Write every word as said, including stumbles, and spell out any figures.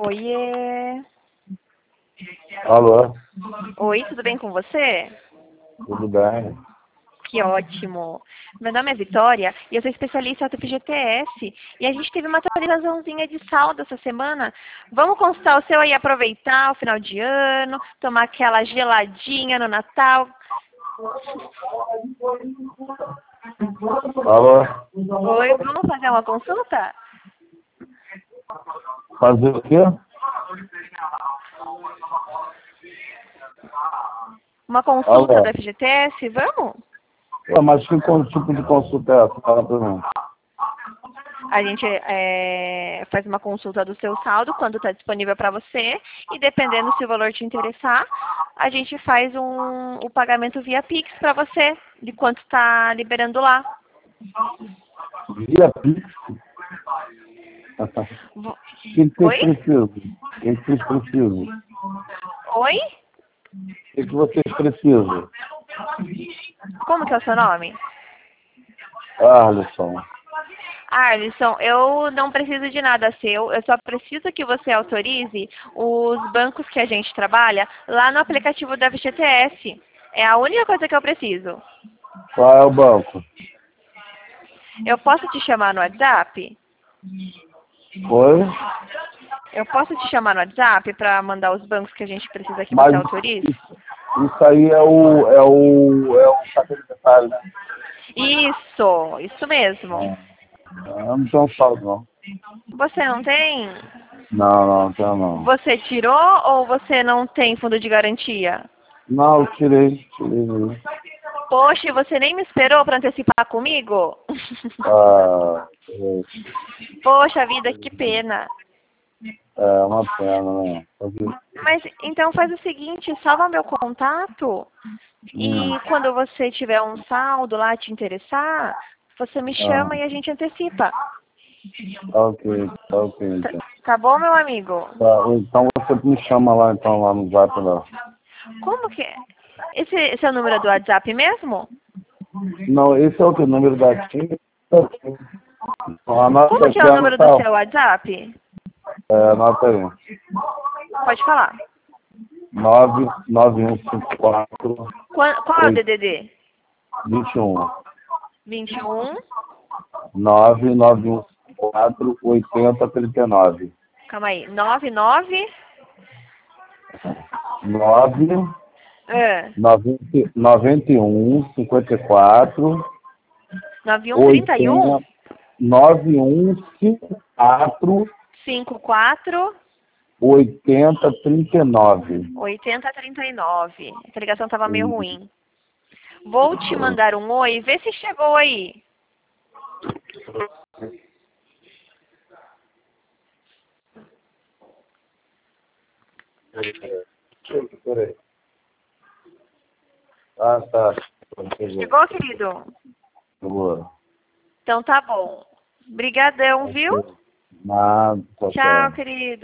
Oiê. Alô, Oi, tudo bem com você? tudo bem? Que ótimo. Meu nome é Vitória e eu sou especialista em F G T S. E a gente teve uma atualizaçãozinha de saldo essa semana. Vamos consultar o seu aí, aproveitar o final de ano, tomar aquela geladinha no Natal. Alô, Oi, vamos fazer uma consulta? fazer o quê? Uma consulta Alô, do F G T S, vamos? Ué, mas que con- tipo de consulta é essa? Fala pra mim. A gente é, faz uma consulta do seu saldo, quando está disponível para você, e dependendo se o valor te interessar, a gente faz um, o pagamento via Pix para você, de quanto está liberando lá. Via Pix? Vo- O que que vocês Oi? precisam? O que que vocês precisam? Oi? O que que vocês precisam? Como que é o seu nome? Arlisson. Arlisson, eu não preciso de nada seu, eu só preciso que você autorize os bancos que a gente trabalha lá no aplicativo da F G T S. É a única coisa que eu preciso. Qual é o banco? Eu posso te chamar no WhatsApp? Oi? Eu posso te chamar no WhatsApp para mandar os bancos que a gente precisa que Mas você autorize? isso, isso aí é o, é o, é o cartão de detalhe, né? Isso, isso mesmo. Ah, eu não tenho saldo, não. Você não tem? Não, não, não tenho não. Você tirou ou você não tem fundo de garantia? Não, eu tirei, tirei mesmo. Poxa, e você nem me esperou para antecipar comigo? Ah, é, Poxa vida, que pena. é uma pena, né? Fazer- Mas então faz o seguinte, salva meu contato Hum, e quando você tiver um saldo lá te interessar, você me ah, chama e a gente antecipa. tá ok, tá ok, Tá, então. tá bom, meu amigo? Tá, então você me chama lá, então, lá no Zap lá. Como que é? Esse, esse é o número do WhatsApp mesmo? Não, esse é o teu número da Tim. Anota Como que aqui, é o número do anota, seu WhatsApp? é, anota aí. Pode falar. nove nove um cinco quatro Qual, qual é o D D D? vinte e um. vinte e um. nove nove um cinco quatro oitenta trinta e nove. Calma aí. nove nove. nove É, noventa e um cinquenta e quatro nove um trinta e um. oitenta nove um cinco quatro cinquenta e quatro. oitenta trinta e nove. oitenta trinta e nove. Essa ligação tava meio ruim. Vou te mandar um oi. Vê se chegou aí. Peraí. Ah, tá. Chegou, querido? Chegou. Então tá bom. Brigadão, viu? Nada, tá Tchau, certo. querido.